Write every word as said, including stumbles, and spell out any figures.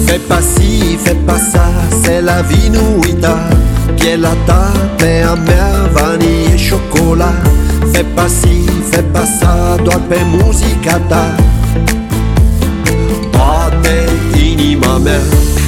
Fais pas ci, fais pas ça, c'est la vie, nu uita. Pielea ta pe a mea, vanie șocolat. Fais pas ci, fais pas ça, doar pe muzica ta. Bate inima mea.